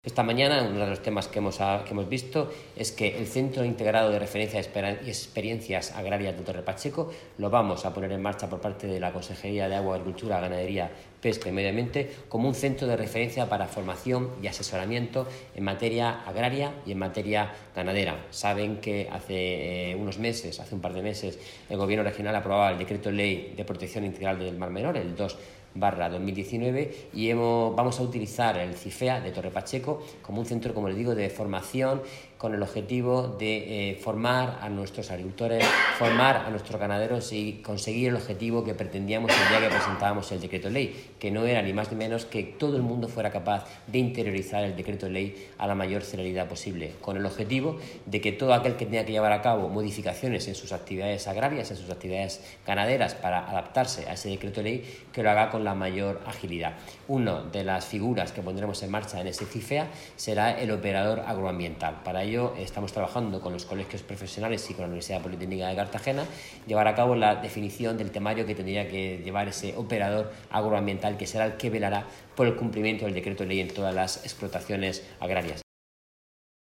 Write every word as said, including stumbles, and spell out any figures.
Esta mañana uno de los temas que hemos, que hemos visto es que el Centro Integrado de Referencia y Experiencias Agrarias de Torre Pacheco lo vamos a poner en marcha por parte de la Consejería de Agua, Agricultura, Ganadería, Pesca y Medio Ambiente como un centro de referencia para formación y asesoramiento en materia agraria y en materia ganadera. Saben que hace eh, unos meses, hace un par de meses, el Gobierno regional aprobaba el Decreto Ley de Protección Integral del Mar Menor, el dos barra dos mil diecinueve, y hemos, vamos a utilizar el CIFEA de Torre Pacheco como un centro, como les digo, de formación con el objetivo de eh, formar a nuestros agricultores, formar a nuestros ganaderos y conseguir el objetivo que pretendíamos el día que presentábamos el decreto ley, que no era ni más ni menos que todo el mundo fuera capaz de interiorizar el decreto ley a la mayor celeridad posible, con el objetivo de que todo aquel que tenga que llevar a cabo modificaciones en sus actividades agrarias, en sus actividades ganaderas para adaptarse a ese decreto ley, que lo haga con la mayor agilidad. Una de las figuras que pondremos en marcha en ese CIFEA será el operador agroambiental. Para ello estamos trabajando con los colegios profesionales y con la Universidad Politécnica de Cartagena, llevar a cabo la definición del temario que tendría que llevar ese operador agroambiental, que será el que velará por el cumplimiento del decreto ley en todas las explotaciones agrarias.